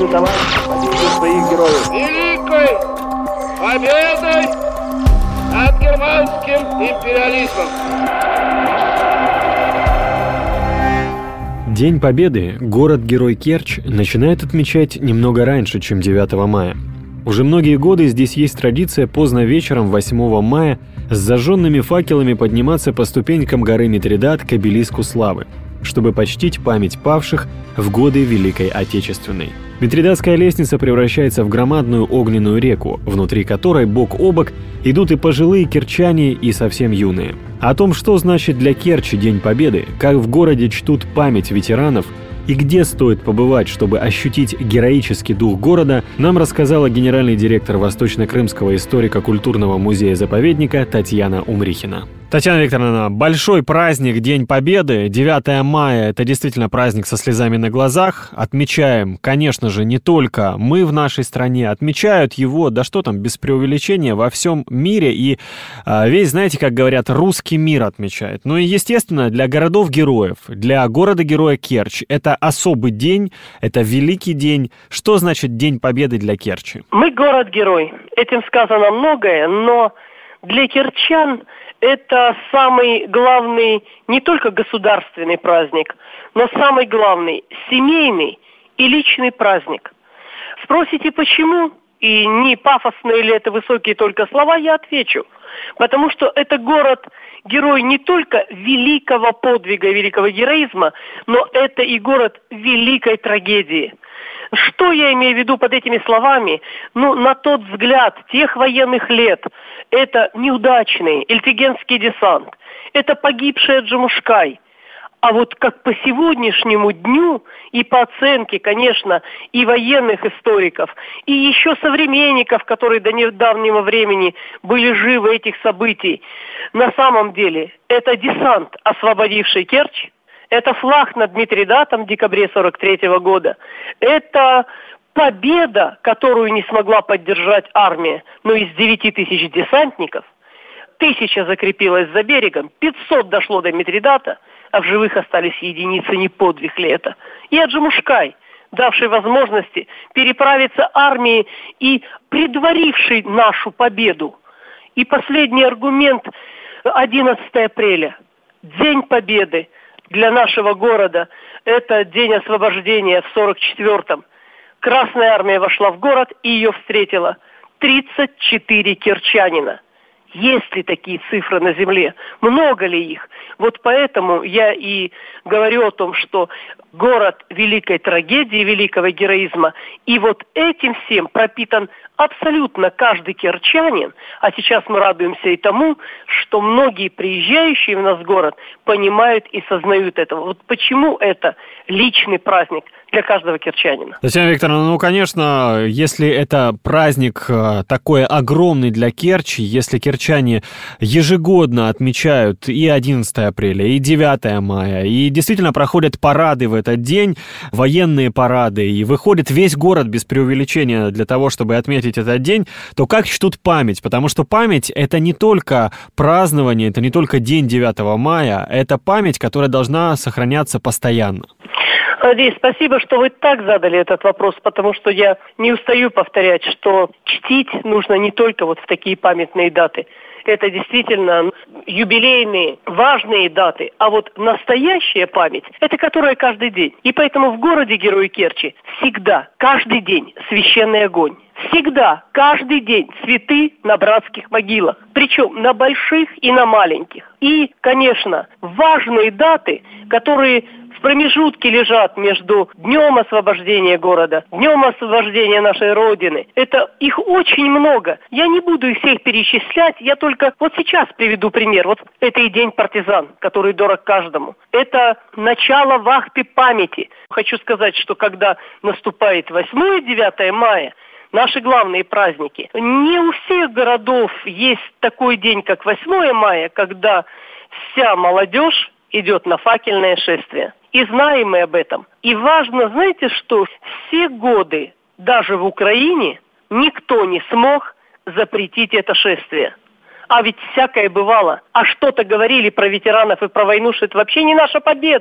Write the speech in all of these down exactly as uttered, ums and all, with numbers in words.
товарищи победу своих героев. Великой победой над германским империализмом. День Победы город-герой Керчь начинает отмечать немного раньше, чем девятого мая. Уже многие годы здесь есть традиция поздно вечером восьмого мая с зажженными факелами подниматься по ступенькам горы Митридат к обелиску славы, чтобы почтить память павших в годы Великой Отечественной. Митридатская лестница превращается в громадную огненную реку, внутри которой бок о бок идут и пожилые керчане, и совсем юные. О том, что значит для Керчи День Победы, как в городе чтут память ветеранов и где стоит побывать, чтобы ощутить героический дух города, нам рассказала генеральный директор Восточно-Крымского историко-культурного музея-заповедника Татьяна Умрихина. Татьяна Викторовна, большой праздник День Победы, девятое мая – это действительно праздник со слезами на глазах. Отмечаем, конечно же, не только мы в нашей стране, отмечают его, да что там, без преувеличения, во всем мире. И а, весь, знаете, как говорят, русский мир отмечает. Ну и, естественно, для городов-героев, для города-героя Керчь – это особый день, это великий день. Что значит День Победы для Керчи? Мы город-герой. Этим сказано многое, но для керчан это самый главный не только государственный праздник, но самый главный семейный и личный праздник. Спросите, почему? И не пафосные ли это высокие только слова, я отвечу. Потому что это город-герой не только великого подвига, великого героизма, но это и город великой трагедии. Что я имею в виду под этими словами? Ну, на тот взгляд тех военных лет, это неудачный эльфигенский десант, это погибшая Джамушкай. А вот как по сегодняшнему дню, и по оценке, конечно, и военных историков, и еще современников, которые до недавнего времени были живы этих событий, на самом деле это десант, освободивший Керчь, это флаг над Митридатом в декабре сорок третьего года. Это победа, которую не смогла поддержать армия, но из девяти тысяч десантников тысяча закрепилась за берегом, пятьсот дошло до Митридата, а в живых остались единицы, не подвиг ли это. И Аджимушкай, давший возможности переправиться армии и предваривший нашу победу. И последний аргумент – одиннадцатого апреля, День Победы. Для нашего города это день освобождения в сорок четвёртом. Красная армия вошла в город и ее встретила тридцать четыре керчанина. Есть ли такие цифры на земле? Много ли их? Вот поэтому я и говорю о том, что город великой трагедии, великого героизма, и вот этим всем пропитан абсолютно каждый керчанин, а сейчас мы радуемся и тому, что многие приезжающие в наш город понимают и сознают это. Вот почему это личный праздник для каждого керчанина. Татьяна Викторовна, ну, конечно, если это праздник такой огромный для Керчи, если керчане ежегодно отмечают и одиннадцатого апреля, и девятого мая, и действительно проходят парады в этот день, военные парады, и выходит весь город без преувеличения для того, чтобы отметить этот день, то как чтут память? Потому что память — это не только празднование, это не только день девятого мая, это память, которая должна сохраняться постоянно. Андрей, спасибо, что вы так задали этот вопрос, потому что я не устаю повторять, что чтить нужно не только вот в такие памятные даты. Это действительно юбилейные, важные даты. А вот настоящая память – это которая каждый день. И поэтому в городе Герой Керчи всегда, каждый день священный огонь. Всегда, каждый день цветы на братских могилах. Причем на больших и на маленьких. И, конечно, важные даты, которые в промежутке лежат между Днем освобождения города, Днем освобождения нашей Родины. Это их очень много. Я не буду их всех перечислять, я только вот сейчас приведу пример. Вот это и День партизан, который дорог каждому. Это начало вахты памяти. Хочу сказать, что когда наступает восьмое-девятое мая, наши главные праздники, не у всех городов есть такой день, как восьмое мая, когда вся молодежь идет на факельное шествие. И знаем мы об этом. И важно, знаете что, все годы, даже в Украине, никто не смог запретить это шествие. А ведь всякое бывало. А что-то говорили про ветеранов и про войну, что это вообще не наша победа.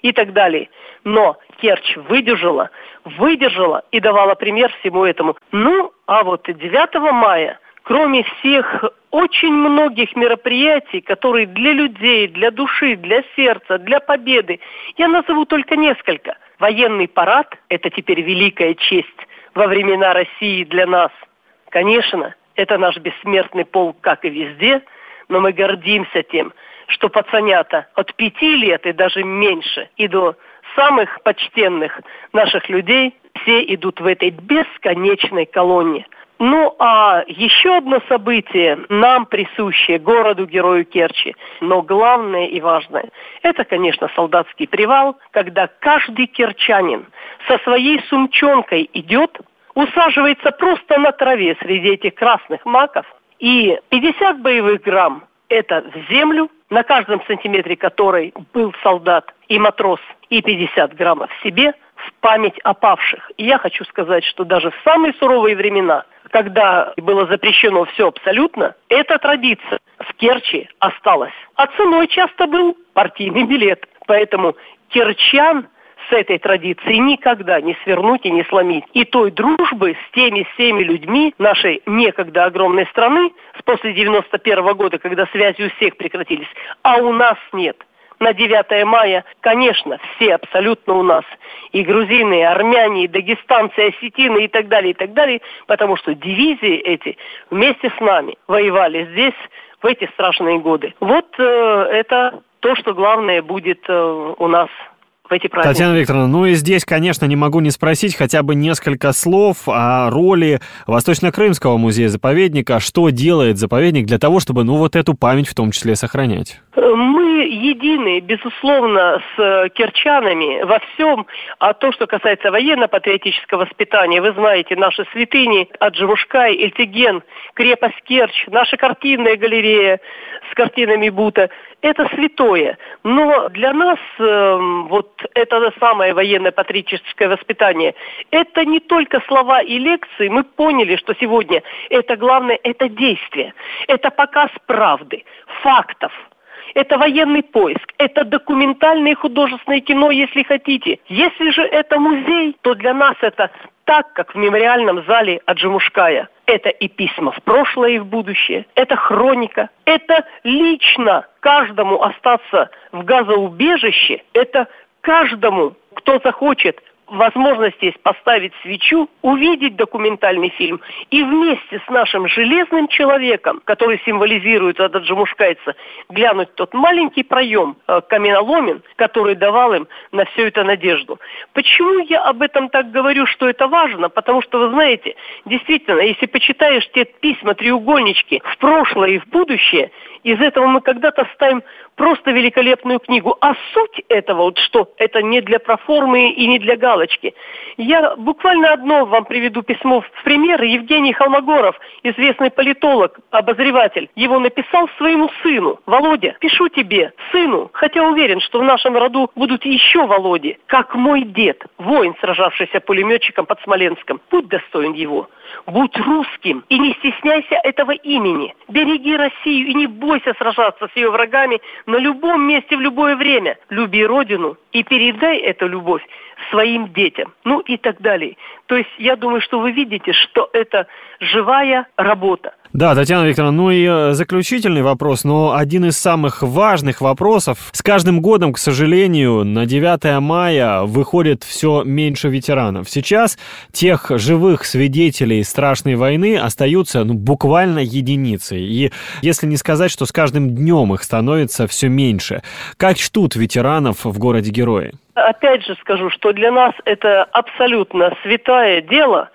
и так далее. Но Керчь выдержала, выдержала и давала пример всему этому. Ну, а вот девятого мая, кроме всех очень многих мероприятий, которые для людей, для души, для сердца, для победы, я назову только несколько. Военный парад – это теперь великая честь во времена России для нас. Конечно, это наш бессмертный полк, как и везде, но мы гордимся тем, что пацанята от пяти лет и даже меньше и до самых почтенных наших людей все идут в этой бесконечной колонне. Ну, а еще одно событие, нам присущее городу-герою Керчи, но главное и важное, это, конечно, солдатский привал, когда каждый керчанин со своей сумчонкой идет, усаживается просто на траве среди этих красных маков, и пятьдесят боевых грамм – это в землю, на каждом сантиметре которой был солдат и матрос, и пятьдесят граммов себе в память о павших. И я хочу сказать, что даже в самые суровые времена, когда было запрещено все абсолютно, эта традиция в Керчи осталась. А ценой часто был партийный билет. Поэтому керчан с этой традицией никогда не свернуть и не сломить. И той дружбы с теми всеми людьми нашей некогда огромной страны с после девяносто первого года, когда связи у всех прекратились, а у нас нет. На девятое мая, конечно, все абсолютно у нас. И грузины, и армяне, и дагестанцы, и осетины, и так далее, и так далее. Потому что дивизии эти вместе с нами воевали здесь в эти страшные годы. Вот э, это то, что главное будет э, у нас в эти праздники. Татьяна Викторовна, ну и здесь, конечно, не могу не спросить хотя бы несколько слов о роли Восточно-Крымского музея-заповедника. Что делает заповедник для того, чтобы, ну, вот эту память в том числе сохранять? Мы едины, безусловно, с керчанами во всем. А то, что касается военно-патриотического воспитания, вы знаете, наши святыни, Аджимушкай, Эльтиген, крепость Керчь, наша картинная галерея с картинами Бута, это святое. Но для нас э, вот это самое военно-патриотическое воспитание, это не только слова и лекции. Мы поняли, что сегодня это главное, это действие, это показ правды, фактов. Это военный поиск, это документальное и художественное кино, если хотите. Если же это музей, то для нас это так, как в мемориальном зале Аджимушкая. Это и письма в прошлое и в будущее, это хроника, это лично каждому остаться в газоубежище, это каждому, кто захочет, возможность есть поставить свечу, увидеть документальный фильм и вместе с нашим железным человеком, который символизирует от аджимушкайца, глянуть в тот маленький проем, э, каменоломен, который давал им на всю эту надежду. Почему я об этом так говорю, что это важно? Потому что, вы знаете, действительно, если почитаешь те письма, треугольнички в прошлое и в будущее, из этого мы когда-то ставим просто великолепную книгу. А суть этого, вот что, это не для проформы и не для галочки. Я буквально одно вам приведу письмо в пример. Евгений Холмогоров, известный политолог, обозреватель, его написал своему сыну. Володя, пишу тебе, сыну, хотя уверен, что в нашем роду будут еще Володи, как мой дед, воин, сражавшийся пулеметчиком под Смоленском. Будь достоин его. Будь русским и не стесняйся этого имени. Береги Россию и не бойся сражаться с ее врагами на любом месте в любое время. Люби Родину и передай эту любовь своим детям. Ну и так далее. То есть я думаю, что вы видите, что это живая работа. Да, Татьяна Викторовна, ну и заключительный вопрос, но один из самых важных вопросов. С каждым годом, к сожалению, на девятое мая выходит все меньше ветеранов. Сейчас тех живых свидетелей страшной войны остаются ну, буквально единицы. И если не сказать, что с каждым днем их становится все меньше. Как чтут ветеранов в городе-герое? Опять же скажу, что для нас это абсолютно святое дело.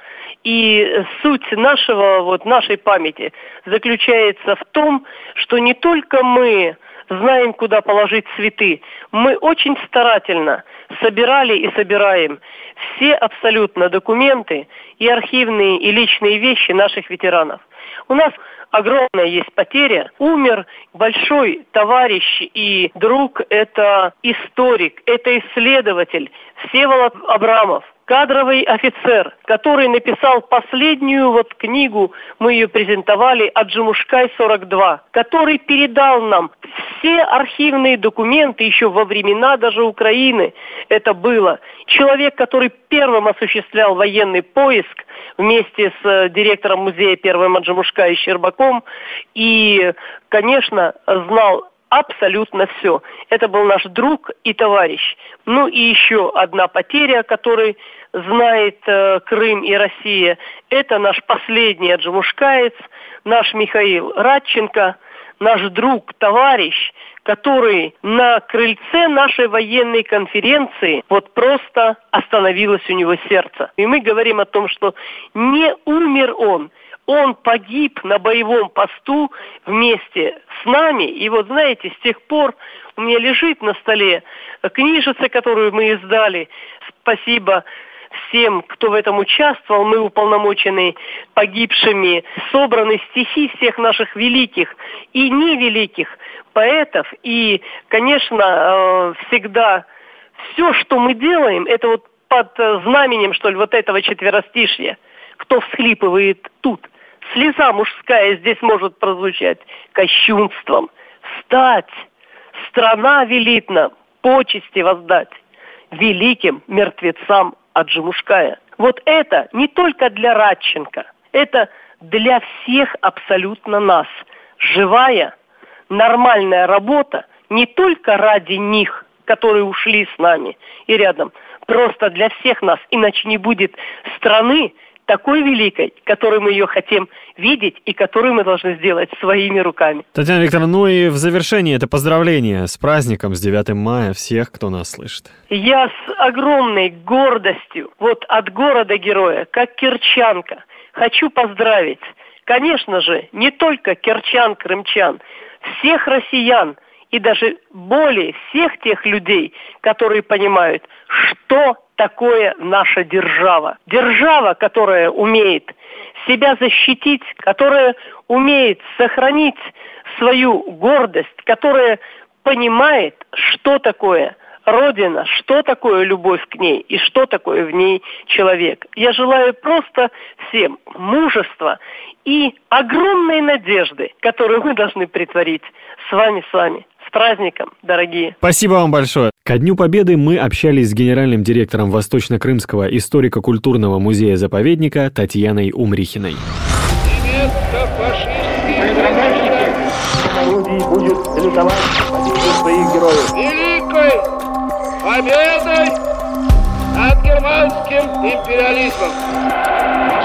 И суть нашего, вот, нашей памяти заключается в том, что не только мы знаем, куда положить цветы, мы очень старательно собирали и собираем все абсолютно документы и архивные, и личные вещи наших ветеранов. У нас огромная есть потеря. Умер большой товарищ и друг, это историк, это исследователь Всеволод Абрамов. кадровый офицер, который написал последнюю вот книгу, мы ее презентовали, «Аджимушкай сорок два», который передал нам все архивные документы еще во времена даже Украины. Это было. Человек, который первым осуществлял военный поиск вместе с директором музея первым Аджимушкай Щербаком и, конечно, знал абсолютно все. Это был наш друг и товарищ. Ну и еще одна потеря, которую знает э, Крым и Россия, это наш последний аджимушкаец, наш Михаил Радченко, наш друг, товарищ, который на крыльце нашей военной конференции вот просто остановилось у него сердце. И мы говорим о том, что не умер он, он погиб на боевом посту вместе с нами. И вот, знаете, с тех пор у меня лежит на столе книжица, которую мы издали. Спасибо всем, кто в этом участвовал. Мы уполномочены погибшими. Собраны стихи всех наших великих и невеликих поэтов. И, конечно, всегда все, что мы делаем, это вот под знаменем, что ли, вот этого четверостишья. Кто всхлипывает тут, слеза мужская здесь может прозвучать кощунством. Встать, страна велит нам почести воздать великим мертвецам Аджимушкая. Вот это не только для Радченко, это для всех абсолютно нас. Живая, нормальная работа не только ради них, которые ушли с нами и рядом, просто для всех нас. Иначе не будет страны такой великой, которой мы ее хотим видеть и которую мы должны сделать своими руками. Татьяна Викторовна, ну и в завершении это поздравление с праздником, с девятым мая всех, кто нас слышит. Я с огромной гордостью, вот от города-героя, как кирчанка, хочу поздравить, конечно же, не только кирчан, крымчан, всех россиян и даже более всех тех людей, которые понимают, что такое наша держава. Держава, которая умеет себя защитить, которая умеет сохранить свою гордость, которая понимает, что такое Родина, что такое любовь к ней и что такое в ней человек. Я желаю просто всем мужества и огромной надежды, которую мы должны притворить с вами, с вами. С праздником, дорогие! Спасибо вам большое! Ко Дню Победы мы общались с генеральным директором Восточно-Крымского историко-культурного музея-заповедника Татьяной Умрихиной. Будет ликовать победу своих героев. Великой победой над германским империализмом!